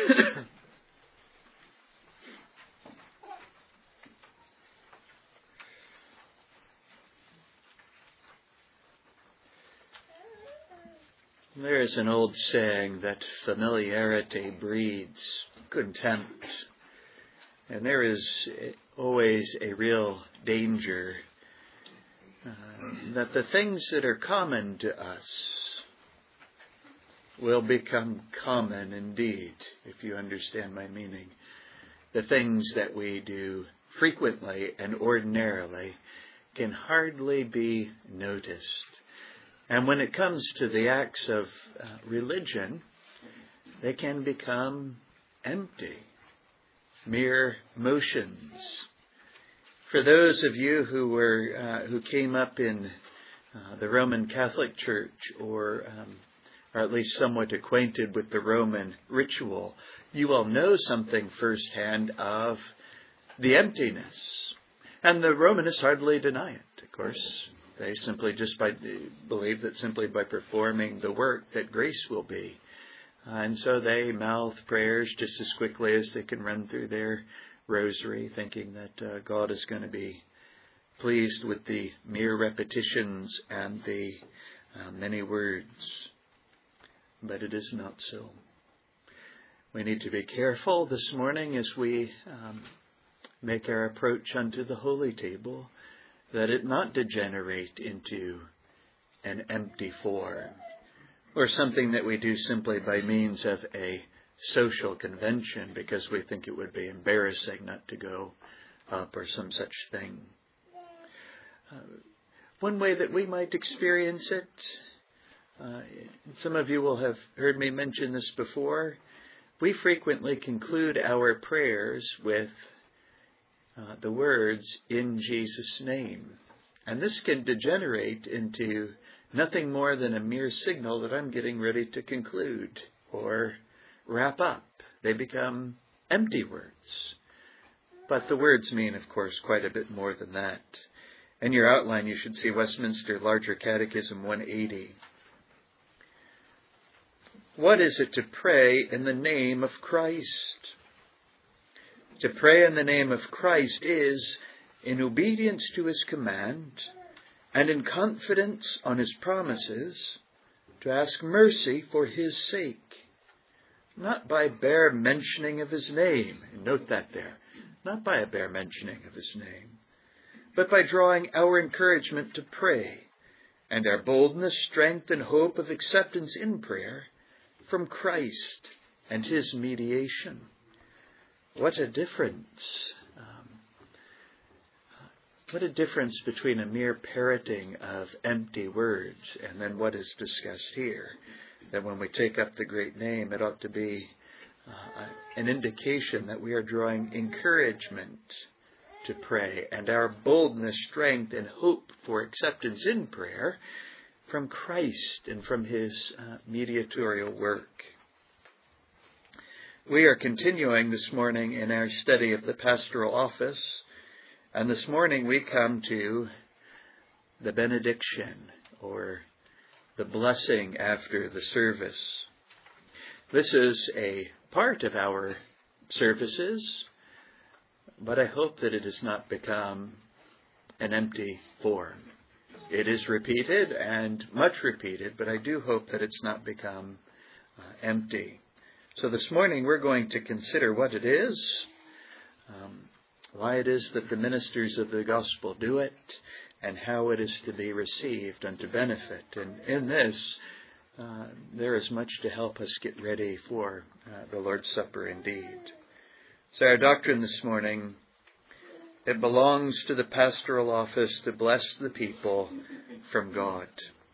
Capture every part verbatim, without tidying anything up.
There is an old saying that familiarity breeds contempt. And there is always a real danger uh, that the things that are common to us will become common indeed, if you understand my meaning. The things that we do frequently and ordinarily can hardly be noticed. And when it comes to the acts of uh, religion, they can become empty, mere motions. For those of you who were uh, who came up in uh, the Roman Catholic Church, or um, or at least somewhat acquainted with the Roman ritual, you will know something firsthand of the emptiness. And the Romanists hardly deny it, of course. They simply just by, believe that simply by performing the work that grace will be. Uh, and so they mouth prayers just as quickly as they can run through their rosary, thinking that uh, God is going to be pleased with the mere repetitions and the uh, many words. But it is not so. We need to be careful this morning as we um, make our approach unto the holy table, that it not degenerate into an empty form, or something that we do simply by means of a social convention because we think it would be embarrassing not to go up, or some such thing. Uh, one way that we might experience it, uh, some of you will have heard me mention this before, we frequently conclude our prayers with Uh, the words, "In Jesus' name." And this can degenerate into nothing more than a mere signal that I'm getting ready to conclude or wrap up. They become empty words. But the words mean, of course, quite a bit more than that. In your outline, you should see Westminster Larger Catechism one eighty. What is it to pray in the name of Christ? To pray in the name of Christ is, in obedience to his command and in confidence on his promises, to ask mercy for his sake, not by bare mentioning of his name. Note that there. Not by a bare mentioning of his name, but by drawing our encouragement to pray and our boldness, strength, and hope of acceptance in prayer from Christ and his mediation. What a difference. Um, what a difference between a mere parroting of empty words and then what is discussed here. That when we take up the great name, it ought to be uh, an indication that we are drawing encouragement to pray and our boldness, strength, and hope for acceptance in prayer from Christ and from his uh, mediatorial work. We are continuing this morning in our study of the pastoral office, and this morning we come to the benediction, or the blessing after the service. This is a part of our services, but I hope that it has not become an empty form. It is repeated and much repeated, but I do hope that it's not become uh, empty. So this morning we're going to consider what it is, um, why it is that the ministers of the gospel do it, and how it is to be received unto benefit. And in this, uh, there is much to help us get ready for uh, the Lord's Supper indeed. So our doctrine this morning, it belongs to the pastoral office to bless the people from God.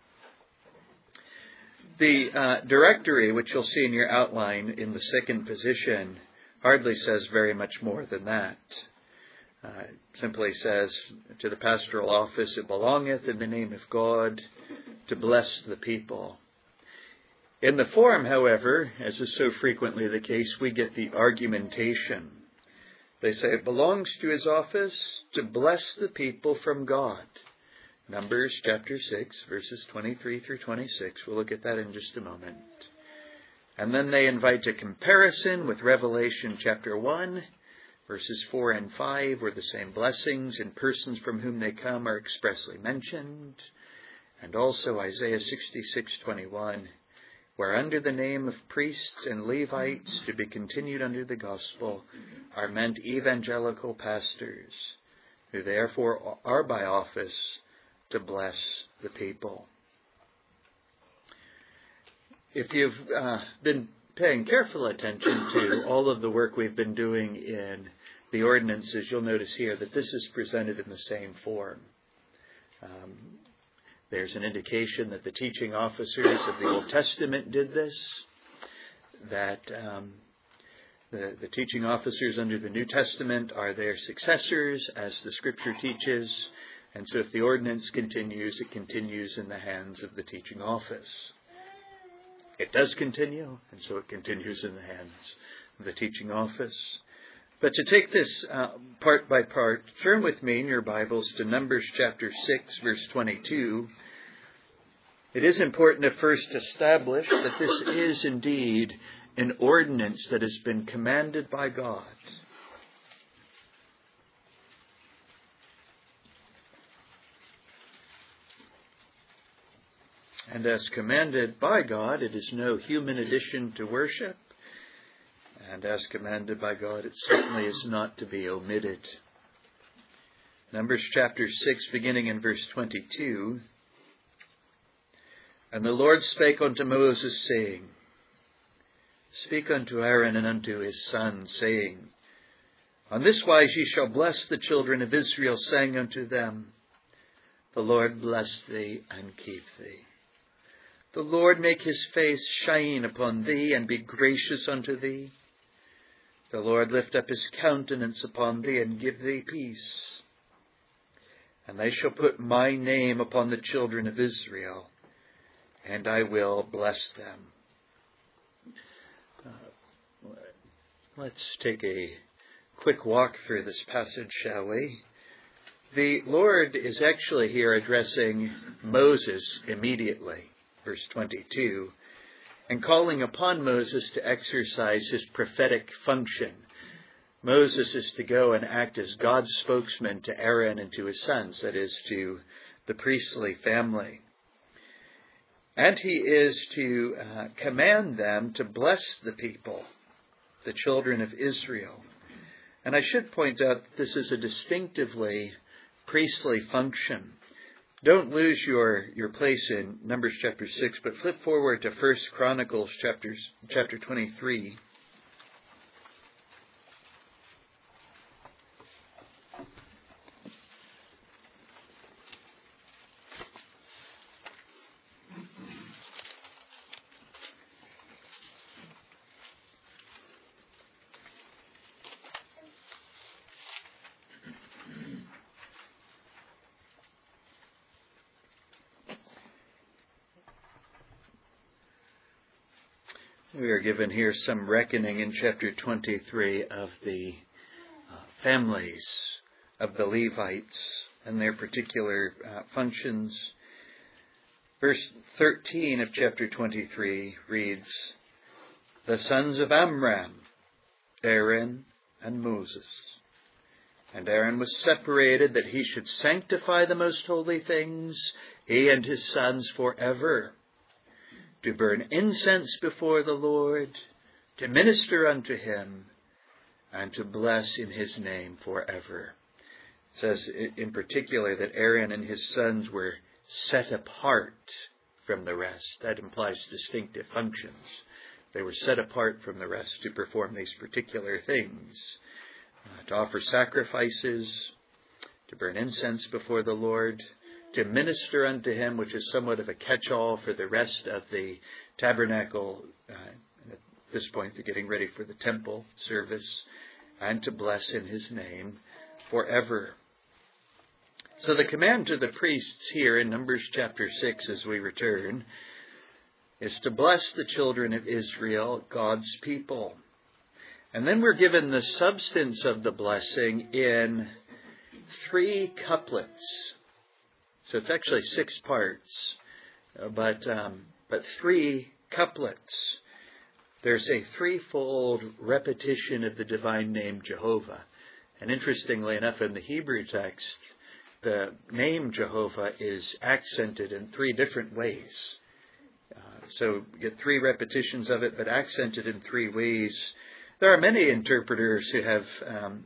The uh, directory, which you'll see in your outline in the second position, hardly says very much more than that. Uh, it simply says, to the pastoral office it belongeth in the name of God to bless the people. In the form, however, as is so frequently the case, we get the argumentation. They say it belongs to his office to bless the people from God. Numbers chapter six, verses twenty-three through twenty-six. We'll look at that in just a moment. And then they invite a comparison with Revelation chapter one, verses four and five, where the same blessings and persons from whom they come are expressly mentioned. And also Isaiah sixty-six twenty-one, where under the name of priests and Levites, to be continued under the gospel, are meant evangelical pastors, who therefore are by office to bless the people. If you've uh, been paying careful attention to all of the work we've been doing in the ordinances, you'll notice here that this is presented in the same form. Um, There's an indication that the teaching officers of the Old Testament did this, that um, the, the teaching officers under the New Testament are their successors, as the Scripture teaches, and so if the ordinance continues, it continues in the hands of the teaching office. It does continue, and so it continues in the hands of the teaching office. But to take this uh, part by part, turn with me in your Bibles to Numbers chapter six, verse twenty-two. It is important to first establish that this is indeed an ordinance that has been commanded by God. And as commanded by God, it is no human addition to worship. And as commanded by God, it certainly is not to be omitted. Numbers chapter six, beginning in verse twenty-two. And the Lord spake unto Moses, saying, Speak unto Aaron and unto his sons, saying, On this wise ye shall bless the children of Israel, saying unto them, The Lord bless thee and keep thee. The Lord make his face shine upon thee, and be gracious unto thee. The Lord lift up his countenance upon thee, and give thee peace. And they shall put my name upon the children of Israel, and I will bless them. Uh, let's take a quick walk through this passage, shall we? The Lord is actually here addressing Moses immediately, verse twenty-two, and calling upon Moses to exercise his prophetic function. Moses is to go and act as God's spokesman to Aaron and to his sons, that is, to the priestly family. And he is to uh, command them to bless the people, the children of Israel. And I should point out that this is a distinctively priestly function. Don't lose your, your place in Numbers chapter six, but flip forward to First Chronicles chapters, chapter twenty-three. We are given here some reckoning in chapter twenty-three of the uh, families of the Levites and their particular uh, functions. Verse thirteen of chapter twenty-three reads, The sons of Amram, Aaron and Moses. And Aaron was separated that he should sanctify the most holy things, he and his sons forever, to burn incense before the Lord, to minister unto him, and to bless in his name forever. It says in particular that Aaron and his sons were set apart from the rest. That implies distinctive functions. They were set apart from the rest to perform these particular things, uh, to offer sacrifices, to burn incense before the Lord, to minister unto him, which is somewhat of a catch-all for the rest of the tabernacle. Uh, at this point, they're getting ready for the temple service, and to bless in his name forever. So the command to the priests here in Numbers chapter six, as we return, is to bless the children of Israel, God's people. And then we're given the substance of the blessing in three couplets. So it's actually six parts, but um, but three couplets. there's a threefold repetition of the divine name Jehovah. And interestingly enough, in the Hebrew text, the name Jehovah is accented in three different ways. Uh, so you get three repetitions of it, but accented in three ways. There are many interpreters who have um,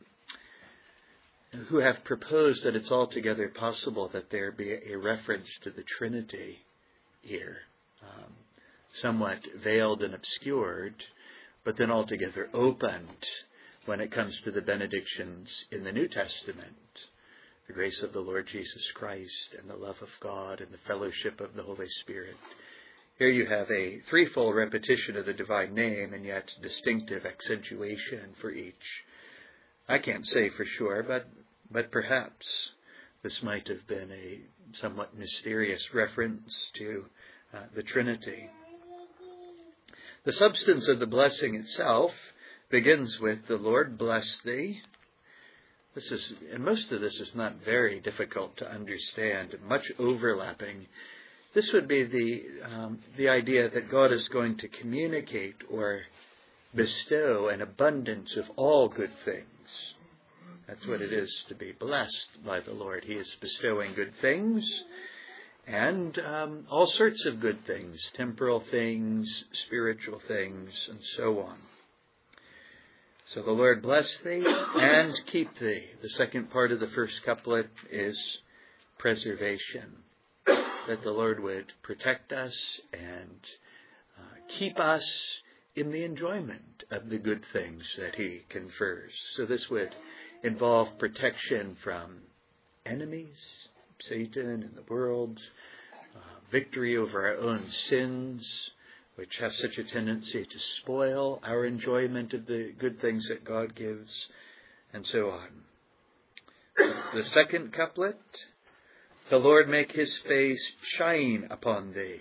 who have proposed that it's altogether possible that there be a reference to the Trinity here, um, somewhat veiled and obscured, but then altogether opened when it comes to the benedictions in the New Testament. The grace of the Lord Jesus Christ and the love of God and the fellowship of the Holy Spirit. Here you have a threefold repetition of the divine name and yet distinctive accentuation for each. I can't say for sure, but but perhaps this might have been a somewhat mysterious reference to uh, the Trinity. The substance of the blessing itself begins with, "The Lord bless thee." This is, and most of this is not very difficult to understand, much overlapping. This would be the um, the idea that God is going to communicate or bestow an abundance of all good things. That's what it is to be blessed by the Lord. He is bestowing good things and um, all sorts of good things, temporal things, spiritual things, and so on. So the Lord bless thee and keep thee. The second part of the first couplet is preservation. That the Lord would protect us and uh, keep us in the enjoyment of the good things that He confers. So this would involve protection from enemies, Satan and the world, uh, victory over our own sins, which have such a tendency to spoil our enjoyment of the good things that God gives, and so on. The second couplet, "The Lord make His face shine upon thee."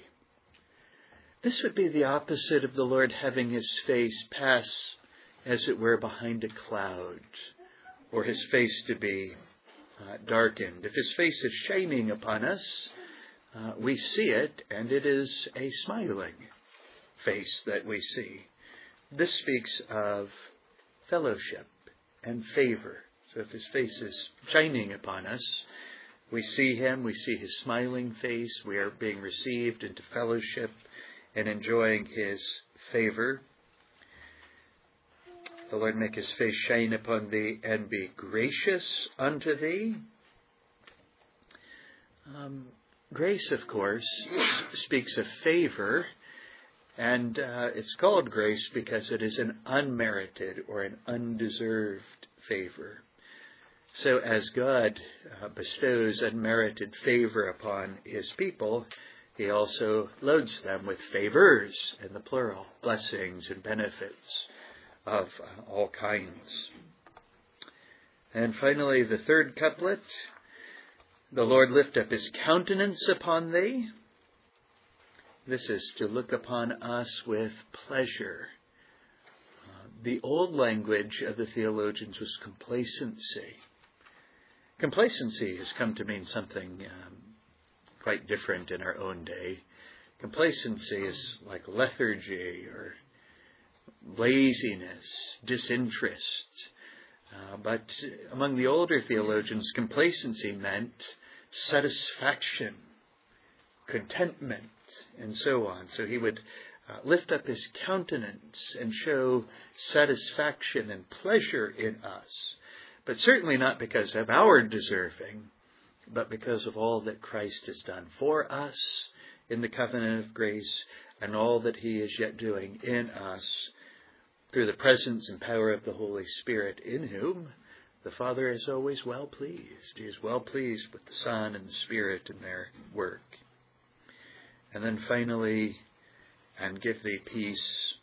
This would be the opposite of the Lord having His face pass, as it were, behind a cloud, or His face to be uh, darkened. If His face is shining upon us, uh, we see it, and it is a smiling face that we see. This speaks of fellowship and favor. So if His face is shining upon us, we see Him, we see His smiling face, we are being received into fellowship and enjoying His favor. "The Lord make His face shine upon thee and be gracious unto thee." Um, grace, of course, speaks of favor, and uh, it's called grace because it is an unmerited or an undeserved favor. So as God uh, bestows unmerited favor upon His people, He also loads them with favors, in the plural, blessings and benefits of uh, all kinds. And finally, the third couplet, "The Lord lift up His countenance upon thee." This is to look upon us with pleasure. Uh, the old language of the theologians was complacency. Complacency has come to mean something um, quite different in our own day. Complacency is like lethargy or laziness, disinterest. Uh, but among the older theologians, complacency meant satisfaction, contentment, and so on. So He would uh, lift up His countenance and show satisfaction and pleasure in us. But certainly not because of our deserving, but because of all that Christ has done for us in the covenant of grace and all that He is yet doing in us through the presence and power of the Holy Spirit, in whom the Father is always well pleased. He is well pleased with the Son and the Spirit in their work. And then finally, "and give thee peace."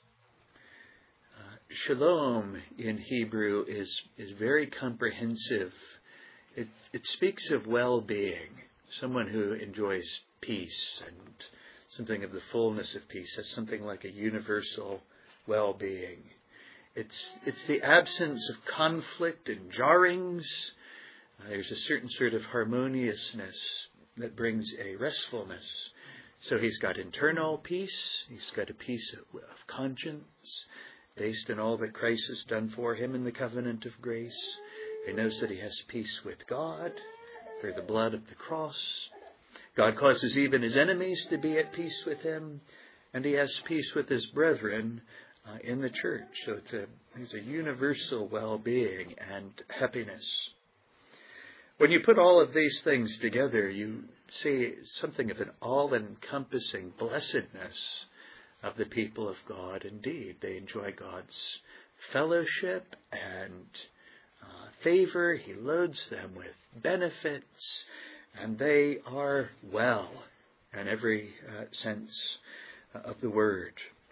Uh, shalom in Hebrew is, is very comprehensive. It, it speaks of well-being. Someone who enjoys peace and something of the fullness of peace has something like a universal well-being. It's, it's the absence of conflict and jarrings. Uh, there's a certain sort of harmoniousness that brings a restfulness So he's got internal peace. He's got a peace of, of conscience based on all that Christ has done for him in the covenant of grace. He knows that he has peace with God through the blood of the cross. God causes even his enemies to be at peace with him, and he has peace with his brethren uh, in the church. So it's a, it's a universal well-being and happiness. When you put all of these things together, you see something of an all-encompassing blessedness of the people of God. Indeed, they enjoy God's fellowship and uh, favor. He loads them with benefits, and they are well in every uh, sense of the word.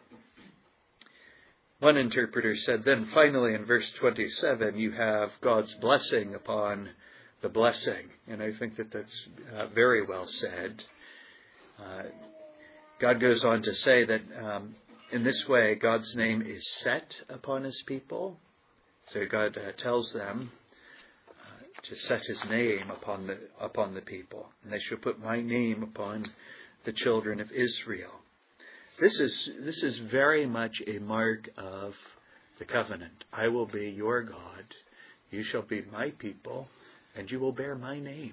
One interpreter said, then finally in verse twenty-seven, you have God's blessing upon the blessing. And I think that that's uh, very well said. Uh, God goes on to say that um, in this way, God's name is set upon his people. So God uh, tells them uh, to set his name upon the upon the people. And they shall put my name upon the children of Israel. This is this is very much a mark of the covenant. I will be your God. You shall be my people, and you will bear my name.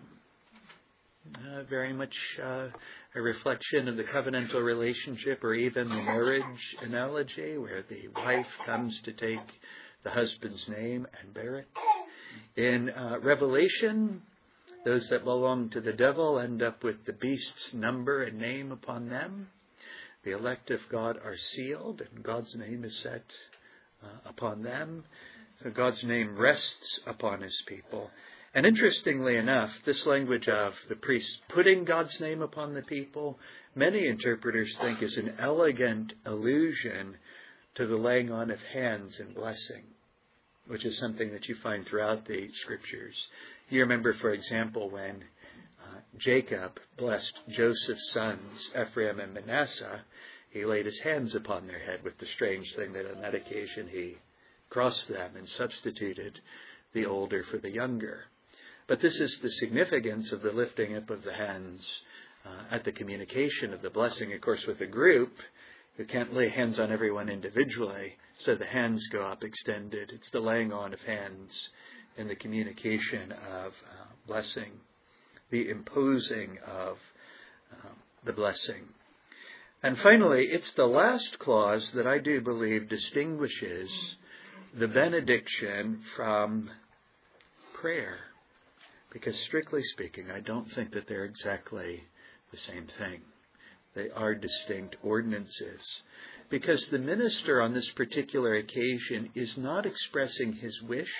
Uh, very much uh, a reflection of the covenantal relationship, or even the marriage analogy, where the wife comes to take the husband's name and bear it. In uh, Revelation, those that belong to the devil end up with the beast's number and name upon them. The elect of God are sealed, and God's name is set uh, upon them. So God's name rests upon his people. And interestingly enough, this language of the priest putting God's name upon the people, many interpreters think is an elegant allusion to the laying on of hands and blessing, which is something that you find throughout the scriptures. You remember, for example, when uh, Jacob blessed Joseph's sons, Ephraim and Manasseh, he laid his hands upon their head, with the strange thing that on that occasion he crossed them and substituted the older for the younger. But this is the significance of the lifting up of the hands uh, at the communication of the blessing. Of course, with a group, you can't lay hands on everyone individually, so the hands go up extended. It's the laying on of hands in the communication of uh, blessing, the imposing of uh, the blessing. And finally, it's the last clause that I do believe distinguishes the benediction from prayer. Because strictly speaking, I don't think that they're exactly the same thing. They are distinct ordinances. Because the minister on this particular occasion is not expressing his wish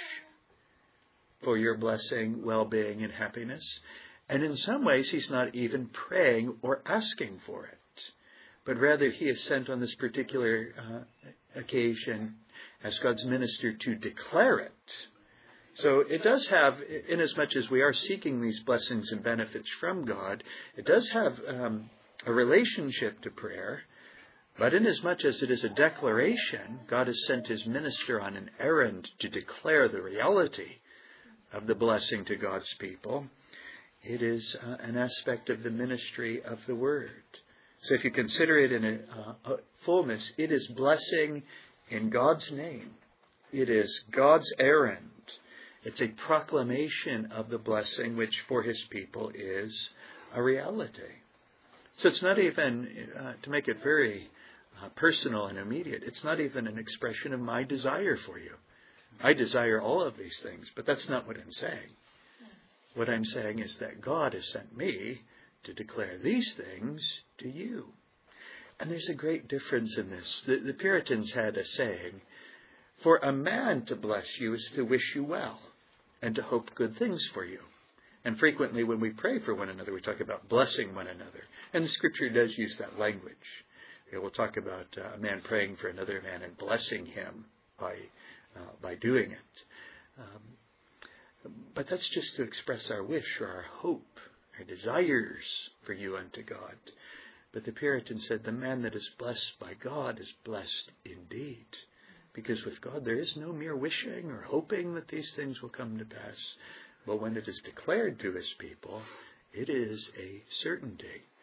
for your blessing, well-being, and happiness. And in some ways, he's not even praying or asking for it. But rather, he is sent on this particular uh, occasion as God's minister to declare it. So it does have, inasmuch as we are seeking these blessings and benefits from God, it does have um, a relationship to prayer. But inasmuch as it is a declaration, God has sent his minister on an errand to declare the reality of the blessing to God's people. It is uh, an aspect of the ministry of the word. So if you consider it in a, uh, a fullness, it is blessing in God's name. It is God's errand. It's a proclamation of the blessing, which for his people is a reality. So it's not even, uh, to make it very uh, personal and immediate, it's not even an expression of my desire for you. I desire all of these things, but that's not what I'm saying. What I'm saying is that God has sent me to declare these things to you. And there's a great difference in this. The, the Puritans had a saying, for a man to bless you is to wish you well and to hope good things for you. And frequently when we pray for one another, we talk about blessing one another. And the scripture does use that language. We will talk about uh, a man praying for another man and blessing him by uh, by doing it. Um, but that's just to express our wish or our hope, our desires for you unto God. But the Puritan said the man that is blessed by God is blessed indeed. Because with God there is no mere wishing or hoping that these things will come to pass. But when it is declared to his people, it is a certainty.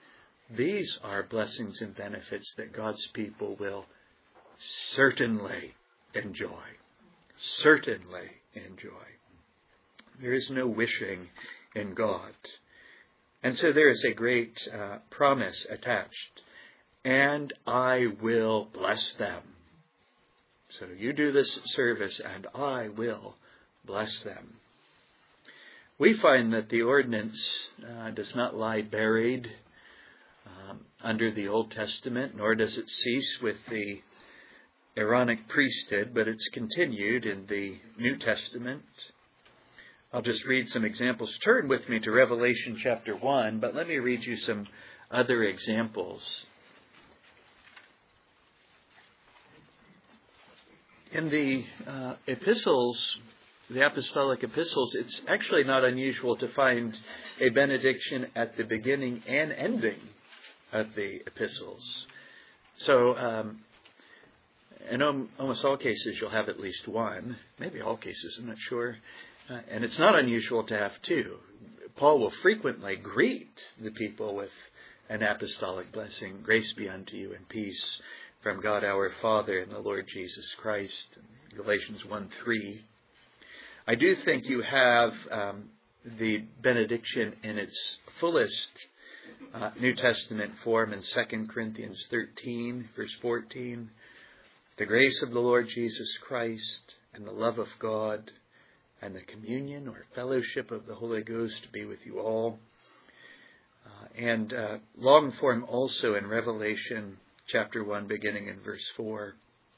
these are blessings and benefits that God's people will certainly enjoy. Certainly enjoy. There is no wishing in God. And so there is a great uh, promise attached. And I will bless them. So you do this service and I will bless them. We find that the ordinance uh, does not lie buried um, under the Old Testament, nor does it cease with the Aaronic priesthood, but it's continued in the New Testament. I'll just read some examples. Turn with me to Revelation chapter one, but let me read you some other examples. In the uh, epistles, the apostolic epistles, it's actually not unusual to find a benediction at the beginning and ending of the epistles. So, um, in almost all cases, you'll have at least one. Maybe all cases, I'm not sure. Uh, and it's not unusual to have two. Paul will frequently greet the people with an apostolic blessing. Grace be unto you and peace from God our Father and the Lord Jesus Christ. Galatians one three. I do think you have um, the benediction in its fullest uh, New Testament form in Second Corinthians thirteen, verse fourteen. The grace of the Lord Jesus Christ and the love of God and the communion or fellowship of the Holy Ghost be with you all. Uh, and uh, long form also in Revelation chapter one, beginning in verse four.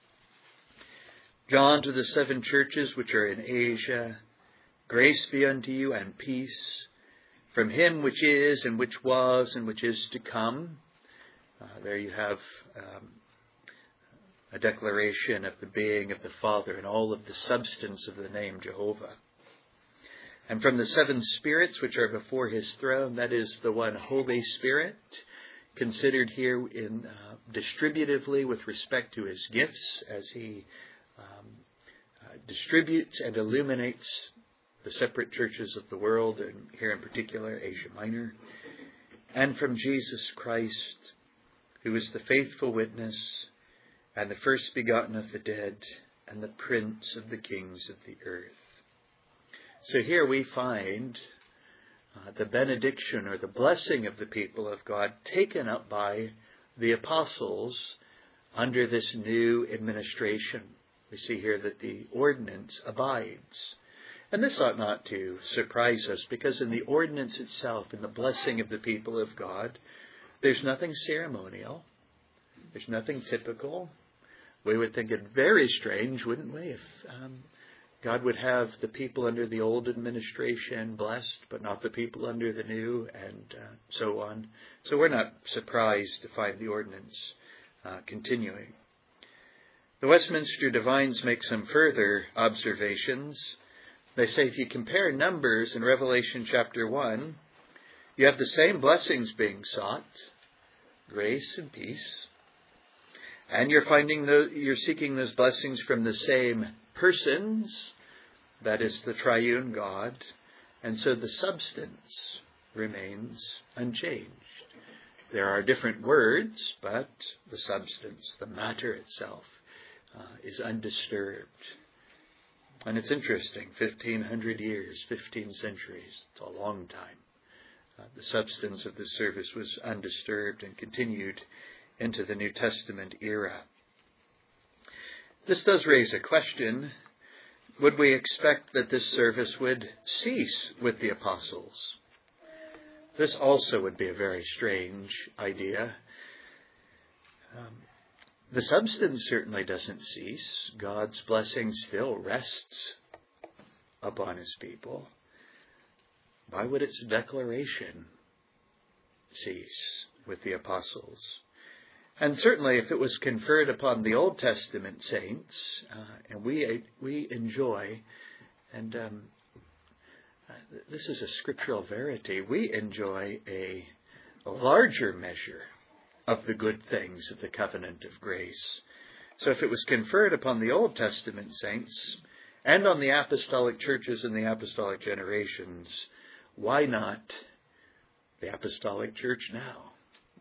John, to the seven churches which are in Asia, grace be unto you and peace from him which is and which was and which is to come. Uh, there you have um, a declaration of the being of the Father and all of the substance of the name Jehovah. And from the seven spirits which are before his throne, that is the one Holy Spirit, considered here in uh, distributively with respect to his gifts as he um, uh, distributes and illuminates the separate churches of the world, and here in particular Asia Minor. And from Jesus Christ, who is the faithful witness and the first begotten of the dead and the prince of the kings of the earth. So here we find uh, the benediction or the blessing of the people of God taken up by the apostles under this new administration. We see here that the ordinance abides. And this ought not to surprise us, because in the ordinance itself, in the blessing of the people of God, there's nothing ceremonial. There's nothing typical. We would think it very strange, wouldn't we, if um, God would have the people under the old administration blessed, but not the people under the new, and uh, so on. So we're not surprised to find the ordinance uh, continuing. The Westminster Divines make some further observations. They say if you compare numbers in Revelation chapter one, you have the same blessings being sought, grace and peace. And you're finding those, you're seeking those blessings from the same persons, that is the triune God, and so the substance remains unchanged. There are different words, but the substance, the matter itself, uh, is undisturbed. And it's interesting, fifteen hundred years, fifteen centuries, it's a long time. Uh, the substance of the service was undisturbed and continued into the New Testament era. This does raise a question. Would we expect that this service would cease with the apostles? This also would be a very strange idea. Um, the substance certainly doesn't cease. God's blessing still rests upon his people. Why would its declaration cease with the apostles? And certainly if it was conferred upon the Old Testament saints, uh, and we we enjoy, and um, uh, this is a scriptural verity, we enjoy a, a larger measure of the good things of the covenant of grace. So if it was conferred upon the Old Testament saints and on the apostolic churches and the apostolic generations, why not the apostolic church now?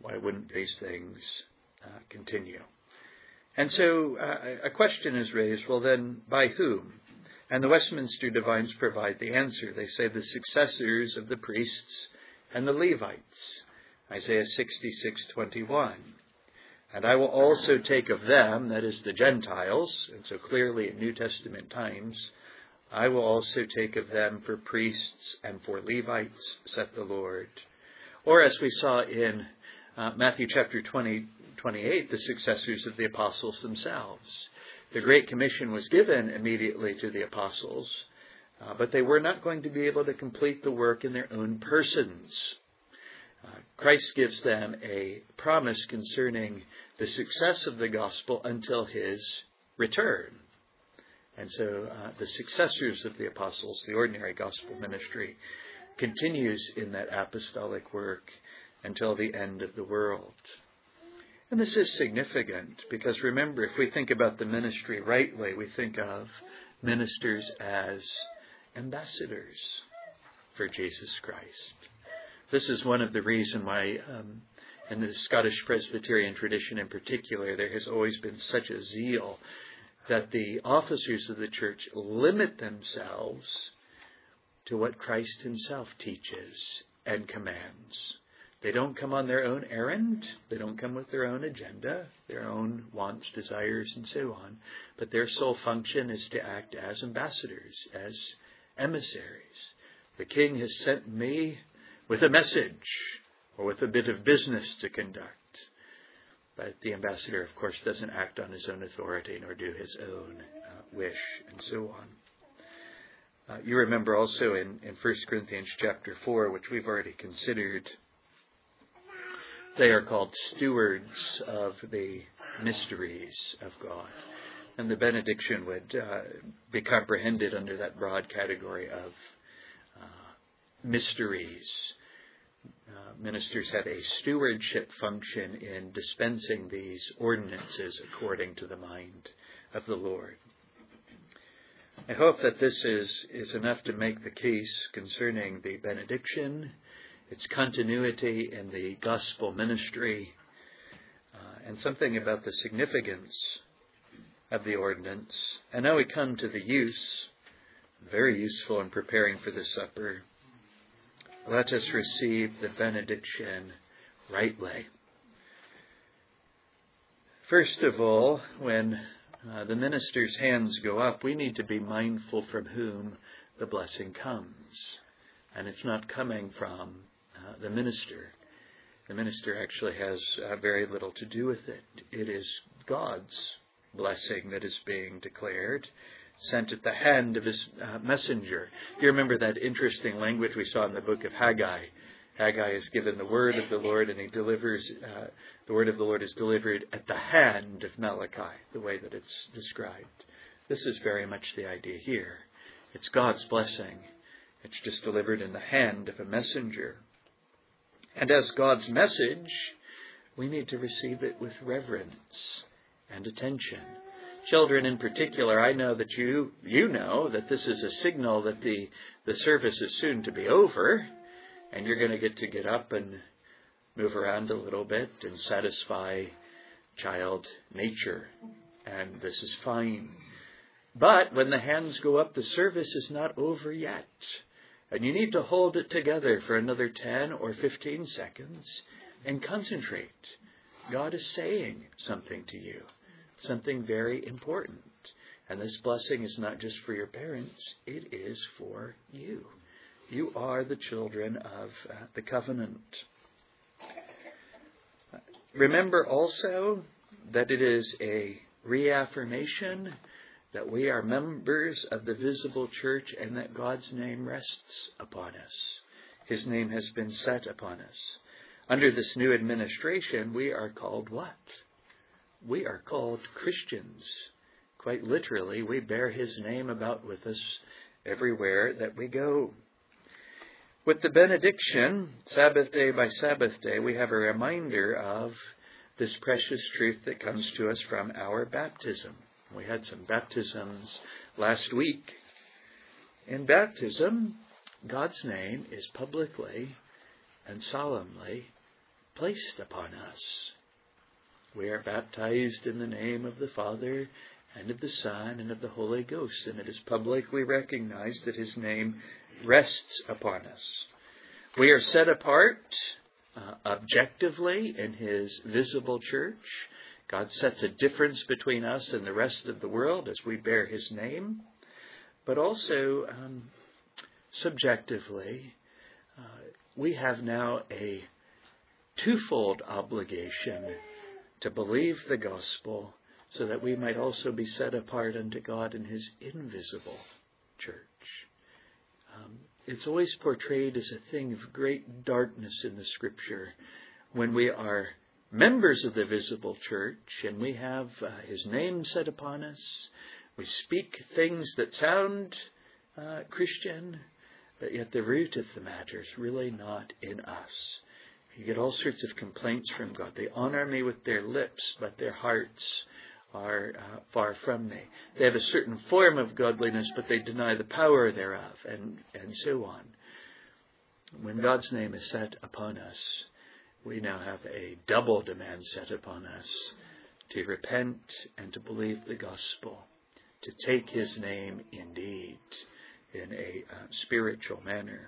why wouldn't these things uh, continue? And so uh, a question is raised, well then, by whom? And the Westminster Divines provide the answer. They say the successors of the priests and the Levites. Isaiah sixty-six twenty-one. And I will also take of them, that is the Gentiles, and so clearly in New Testament times, I will also take of them for priests and for Levites, saith the Lord. Or as we saw in uh, Matthew chapter twenty, twenty-eight, the successors of the apostles themselves. The Great Commission was given immediately to the apostles, uh, but they were not going to be able to complete the work in their own persons. Uh, Christ gives them a promise concerning the success of the gospel until his return. And so uh, the successors of the apostles, the ordinary gospel ministry, continues in that apostolic work until the end of the world. And this is significant because remember, if we think about the ministry rightly, we think of ministers as ambassadors for Jesus Christ. This is one of the reasons why um, in the Scottish Presbyterian tradition in particular, there has always been such a zeal that the officers of the church limit themselves to what Christ himself teaches and commands. They don't come on their own errand. They don't come with their own agenda, their own wants, desires, and so on. But their sole function is to act as ambassadors, as emissaries. The king has sent me with a message or with a bit of business to conduct. But the ambassador, of course, doesn't act on his own authority nor do his own uh, wish and so on. Uh, you remember also in, in First Corinthians chapter four, which we've already considered, they are called stewards of the mysteries of God. And the benediction would uh, be comprehended under that broad category of uh, mysteries. Uh, ministers have a stewardship function in dispensing these ordinances according to the mind of the Lord. I hope that this is, is enough to make the case concerning the benediction, its continuity in the gospel ministry, uh, and something about the significance of the ordinance. And now we come to the use, very useful in preparing for the supper. Let us receive the benediction rightly. First of all, when uh, the minister's hands go up, we need to be mindful from whom the blessing comes. And it's not coming from Uh, the minister. The minister actually has uh, very little to do with it. It is God's blessing that is being declared, sent at the hand of his uh, messenger. You remember that interesting language we saw in the book of Haggai. Haggai is given the word of the Lord, and he delivers, uh, the word of the Lord is delivered at the hand of Malachi, the way that it's described. This is very much the idea here. It's God's blessing. It's just delivered in the hand of a messenger. And as God's message, we need to receive it with reverence and attention. Children in particular, I know that you you know that this is a signal that the, the service is soon to be over, and you're going to get to get up and move around a little bit and satisfy child nature. And this is fine. But when the hands go up, the service is not over yet. And you need to hold it together for another ten or fifteen seconds and concentrate. God is saying something to you, something very important. And this blessing is not just for your parents, it is for you. You are the children of uh, the covenant. Remember also that it is a reaffirmation that we are members of the visible church and that God's name rests upon us. His name has been set upon us. Under this new administration, we are called what? We are called Christians. Quite literally, we bear his name about with us everywhere that we go. With the benediction, Sabbath day by Sabbath day, we have a reminder of this precious truth that comes to us from our baptism. We had some baptisms last week. In baptism, God's name is publicly and solemnly placed upon us. We are baptized in the name of the Father and of the Son and of the Holy Ghost, and it is publicly recognized that his name rests upon us. We are set apart uh, objectively in his visible church. God sets a difference between us and the rest of the world as we bear his name, but also um, subjectively, uh, we have now a twofold obligation to believe the gospel so that we might also be set apart unto God in his invisible church. Um, it's always portrayed as a thing of great darkness in the Scripture when we are members of the visible church and we have uh, his name set upon us. We speak things that sound uh, Christian, but yet the root of the matter is really not in us. You get all sorts of complaints from God. They honor me with their lips, but their hearts are uh, far from me. They have a certain form of godliness, but they deny the power thereof, and, and so on. When God's name is set upon us, we now have a double demand set upon us to repent and to believe the gospel, to take his name indeed in a uh, spiritual manner.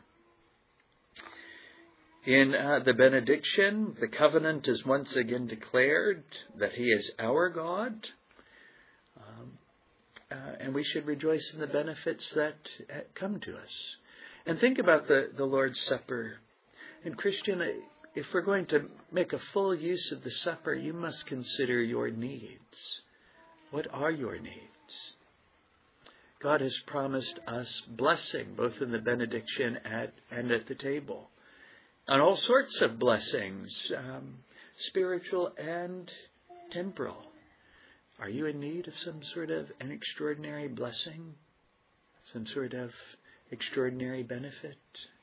In uh, the benediction, the covenant is once again declared that he is our God. Um, uh, and we should rejoice in the benefits that uh, come to us. And think about the, the Lord's Supper. And Christian, if we're going to make a full use of the supper, you must consider your needs. What are your needs? God has promised us blessing, both in the benediction at, and at the table. And all sorts of blessings, um, spiritual and temporal. Are you in need of some sort of an extraordinary blessing? Some sort of extraordinary benefit?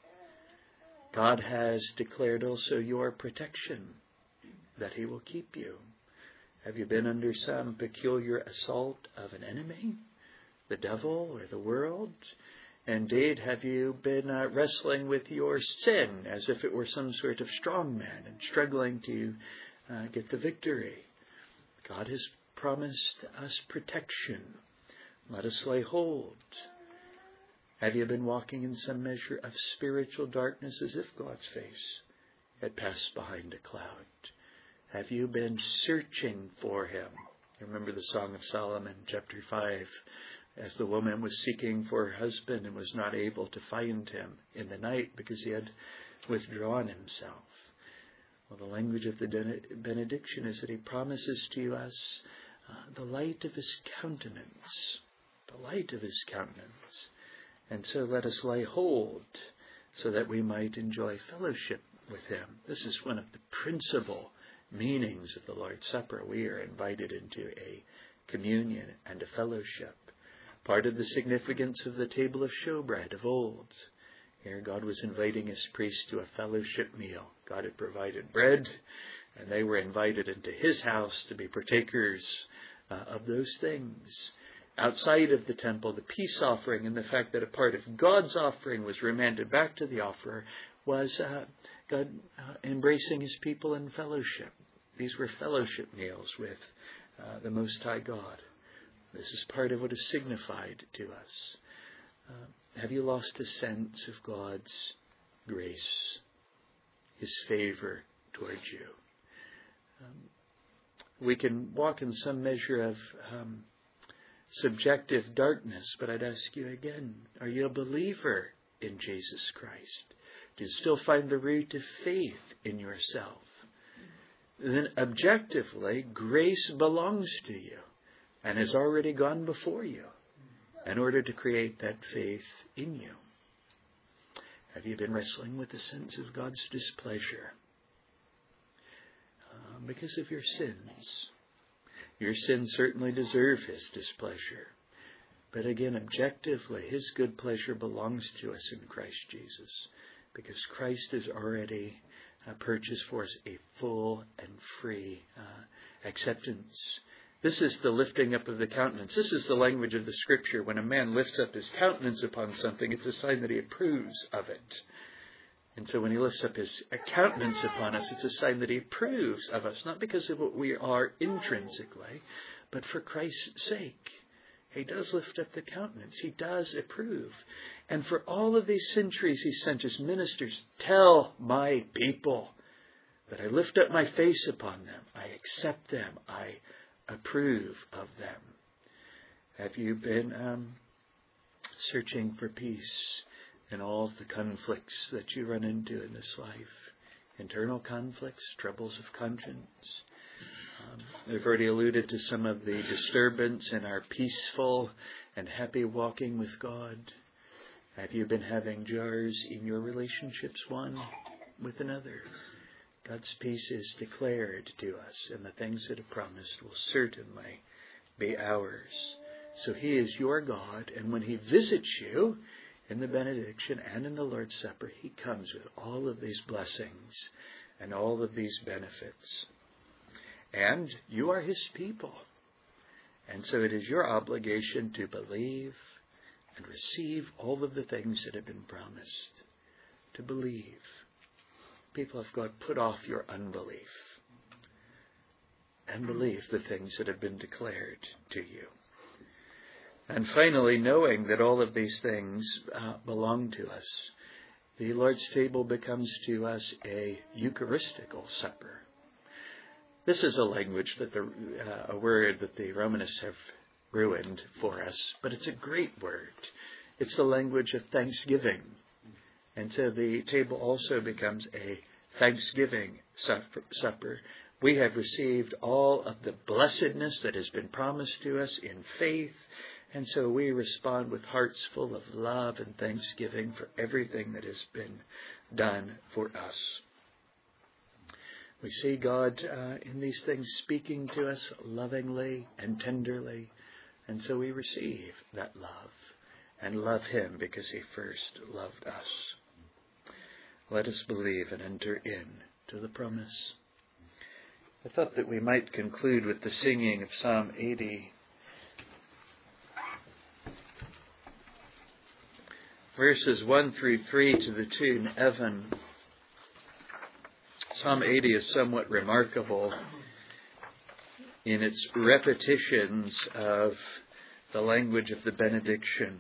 God has declared also your protection, that he will keep you. Have you been under some peculiar assault of an enemy, the devil or the world? Indeed, have you been uh, wrestling with your sin as if it were some sort of strong man and struggling to uh, get the victory? God has promised us protection. Let us lay hold. Have you been walking in some measure of spiritual darkness as if God's face had passed behind a cloud? Have you been searching for him? You remember the Song of Solomon, chapter five. As the woman was seeking for her husband and was not able to find him in the night because he had withdrawn himself. Well, the language of the benediction is that he promises to us uh, the light of his countenance. The light of his countenance. And so let us lay hold so that we might enjoy fellowship with him. This is one of the principal meanings of the Lord's Supper. We are invited into a communion and a fellowship. Part of the significance of the table of showbread of old. Here God was inviting his priests to a fellowship meal. God had provided bread, and they were invited into his house to be partakers uh, of those things. Outside of the temple, the peace offering and the fact that a part of God's offering was remanded back to the offerer was uh, God uh, embracing his people in fellowship. These were fellowship meals with uh, the Most High God. This is part of what is signified to us. Uh, have you lost a sense of God's grace, his favor towards you? Um, we can walk in some measure of um, subjective darkness, but I'd ask you again, are you a believer in Jesus Christ? Do you still find the root of faith in yourself? Then objectively, grace belongs to you and has already gone before you in order to create that faith in you. Have you been wrestling with a sense of God's displeasure uh, because of your sins? Your sins certainly deserve his displeasure. But again, objectively, his good pleasure belongs to us in Christ Jesus, because Christ has already uh, purchased for us a full and free uh, acceptance. This is the lifting up of the countenance. This is the language of the Scripture. When a man lifts up his countenance upon something, it's a sign that he approves of it. And so when he lifts up his countenance upon us, it's a sign that he approves of us, not because of what we are intrinsically, but for Christ's sake. He does lift up the countenance. He does approve. And for all of these centuries, he sent his ministers, tell my people that I lift up my face upon them. I accept them. I approve of them. Have you been um, searching for peace in all of the conflicts that you run into in this life? Internal conflicts, troubles of conscience. Um, I've already alluded to some of the disturbance in our peaceful and happy walking with God. Have you been having jars in your relationships one with another? God's peace is declared to us, and the things that are promised will certainly be ours. So he is your God, and when he visits you in the benediction and in the Lord's Supper, he comes with all of these blessings and all of these benefits. And you are his people. And so it is your obligation to believe and receive all of the things that have been promised. To believe. People of God, put off your unbelief and believe the things that have been declared to you. And finally, knowing that all of these things uh, belong to us, the Lord's table becomes to us a Eucharistical supper. This is a language that the uh, a word that the Romanists have ruined for us, but it's a great word. It's the language of thanksgiving. And so the table also becomes a thanksgiving supper. We have received all of the blessedness that has been promised to us in faith, and so we respond with hearts full of love and thanksgiving for everything that has been done for us. We see God uh, in these things speaking to us lovingly and tenderly, and so we receive that love and love him because he first loved us. Let us believe and enter in to the promise. I thought that we might conclude with the singing of Psalm eighty. Verses one through three to the tune Evan. Psalm eighty is somewhat remarkable in its repetitions of the language of the benediction.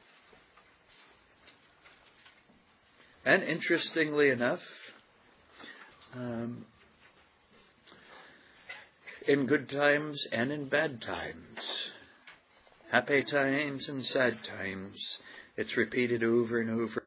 And interestingly enough, um, in good times and in bad times, happy times and sad times, it's repeated over and over